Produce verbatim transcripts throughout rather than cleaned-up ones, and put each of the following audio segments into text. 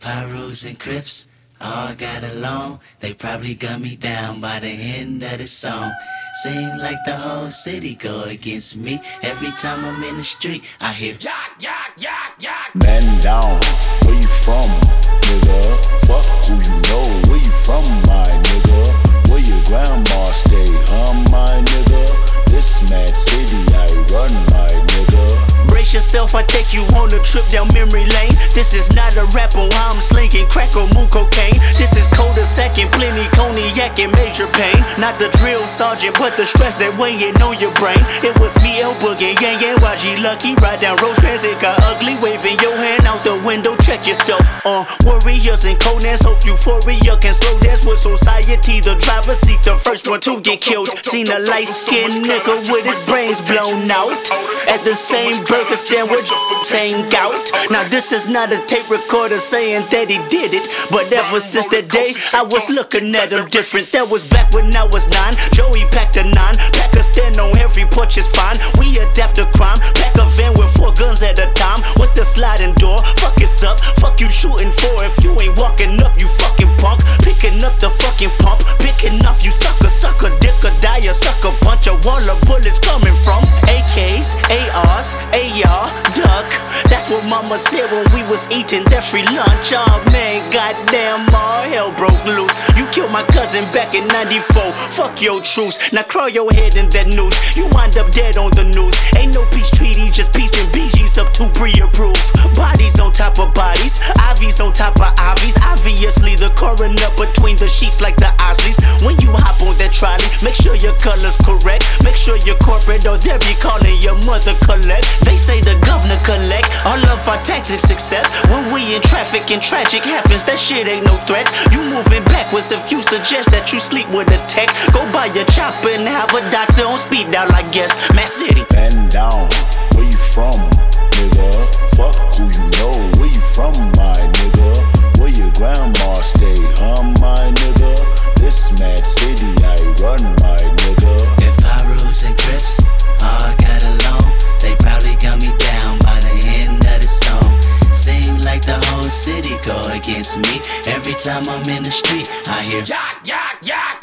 Pyrus and Crips all got along, they probably gun me down by the end of the song. Seem like the whole city go against me. Every time I'm in the street, I hear yak, yak, yak, yak. Man down, where you from, nigga? Fuck who you know, where you from, my nigga? Where your grandma stay, huh, my nigga? This mad city I run, my nigga. Brace yourself, I take you on a trip down memory lane. This is not a rapper, I'm slinging crack or moon cocaine. This is cul-de-sac and plenty cognac and major pain. Not the drill sergeant, but the stress that weighing on your brain. It was me, El Boogie, Yang Yang, Y G Lucky. Ride down Rosecrans, it got ugly. Waving your hand out the window, check yourself. Uh, warriors and Conans, hope euphoria can slow dance with society. The driver seat, the first one to get killed. Seen a light-skinned nigga with his brains blown out at the same burger stand with same gout. Now this is not a tape recorder saying that he did it, but ever since that day I was looking at him different. That was back when I was nine. Joey packed a nine, pack a stand on every porch is fine. We adapt to crime, pack a van with four guns at a time with the sliding door. Fuck it's up, fuck you shooting for if you ain't walking up, you fucking punk. Picking up the fucking pump, picking off you sucker, sucker dick or die a sucker punch. A wall of bullets coming from A Ks, A Rs, A R, duck. That's what mama said when we was eating that free lunch. Oh man, goddamn, all hell broke loose. You killed my cousin back in ninety-four. Fuck your truce. Now crawl your head in that noose. You wind up dead on the news. Ain't no peace treaty, just peace and B Gs up to pre-approved. Bodies on top of bodies, I Vs on top of I Vs. Obviously the coroner between the sheets like the Osleys. When you hop on that trolley, make sure your color's correct. Make sure you're corporate or they'll be calling your mother collect. They say the governor collect all of our taxes except when we in traffic and tragic happens. That shit ain't no threat. You moving backwards if you suggest that you sleep with a tech. Go buy your chopper and have a doctor on speed dial, I guess. Mass City. Man down, where you from, nigga? Fuck who you know, where you from, my nigga? Where your grandma stay, huh, my nigga? This mad city I run, my nigga. If Pyrus and Crips all got along, they probably gun me down by the end of the song. Seem like the whole city go against me. Every time I'm in the street, I hear yak, yak, yak.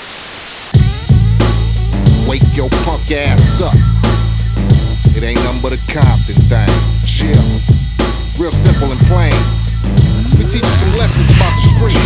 Wake your punk ass up. It ain't nothing but a Compton thing. Chill. Real simple and plain. We teach you some lessons about the street.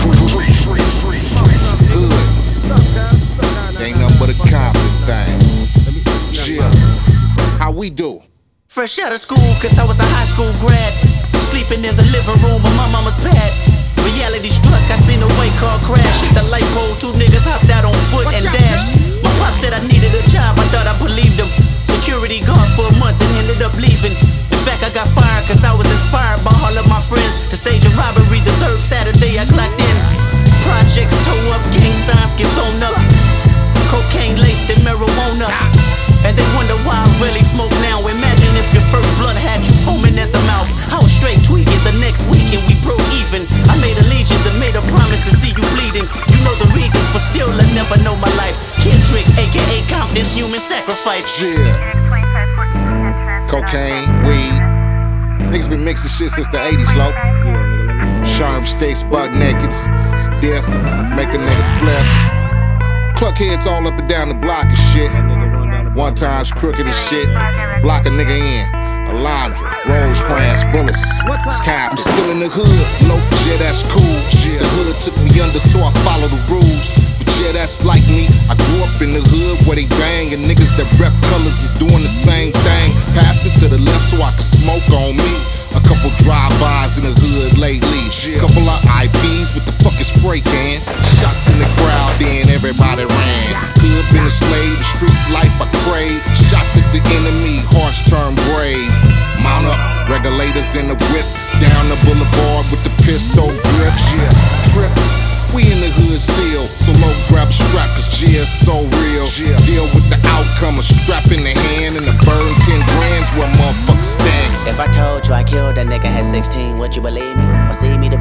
Hood. It ain't nothing but a Compton thing. Chill. How we do? Fresh out of school, cause I was a high school grad. Sleeping in the living room of my mama's pad. Reality struck, I seen a white car crash. Hit the light pole, two niggas hopped out on foot and dashed. My pop said I needed a job, I thought I believed him. Security guard for a month and ended up leaving. In fact, I got fired cause I was inspired by all of my friends to stage a robbery the third Saturday I clocked in. Projects toe up, gang signs get thrown up. Cocaine laced and marijuana. And they wonder why I really smoke now. Imagine if your first blunt had you foaming at the mouth. I was straight tweaking the next weekend, we broke even. I made allegiance and made a promise to see you bleeding. You know the reasons, but still I never know my life. Kendrick, aka Compton's human sacrifice. Yeah. Cocaine, weed. Niggas been mixing shit since the eighties, low. Sharp sticks, buck nakeds. Dip, make a nigga flip. Cluck heads all up and down the block and shit. One time's crooked as shit. Block a nigga in. Alondra, Rosecrans, bullets. Sky, I'm still in the hood. Nope, yeah, that's cool. The hood took me under, so I follow the rules. But yeah, that's like me. I grew up in the hood where they bang, and niggas that rep colors is doing the same thing. Pass it to the left so I can smoke on me. A couple drive-bys in the hood lately. Couple of I Ps with the fucking spray can. Shots in the crowd, then everybody ran. Hood been a slave, the street life I crave. Shots at the enemy, hearts turn brave. Mount up, regulators in the whip. Down the boulevard with the pistol grip. Yeah, trip. We in the hood still, so low grab strap, cause G is so real. Deal with the outcome, a strap in the hand and a burn ten grand's where motherfuckers stand. If I told you I killed a nigga at sixteen, would you believe me? Or see me to be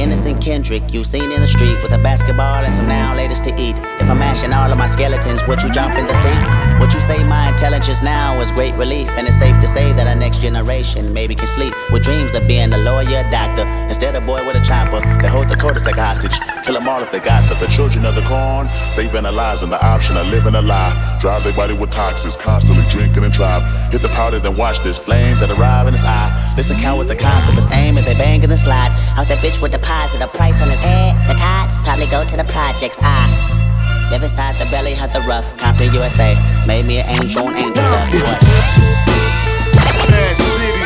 innocent Kendrick you seen in the street with a basketball and some now latest to eat. If I'm mashing all of my skeletons, would you jump in the sea? Would you say my intelligence now is great relief? And it's safe to say that our next generation maybe can sleep with dreams of being a lawyer, doctor, instead of boy with a chopper. They hold the codice like hostage, kill them all if they gossip. The children of the corn, they vandalizing the option of living a lie. Drive their body with toxins, constantly drinking and drive. Hit the powder, then watch this flame that arrive in his eye. Listen, count with the concept is aim and they bang in the slide. Out that bitch with deposit a price on his head. The tots probably go to the projects. I live inside the belly of the rough. Compton, U S A. Made me an angel on angel dust. What? Bad city.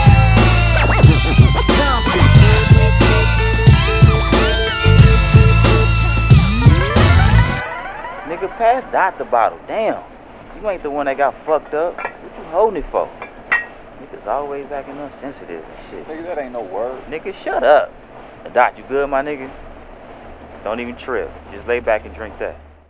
Nigga, pass Dot the bottle. Damn. You ain't the one that got fucked up. What you holding it for? Niggas always acting unsensitive and shit. Nigga, that ain't no word. Nigga, shut up. Dot, you good, my nigga? Don't even trip. Just lay back and drink that.